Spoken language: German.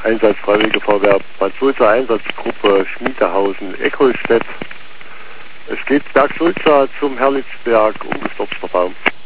Einsatz Freiwillige Feuerwehr Bad Sulza, Einsatzgruppe Schmiedehausen, Eckolstedt. Es geht Berg Sulza zum Herrlitzberg, umgestürzter Baum.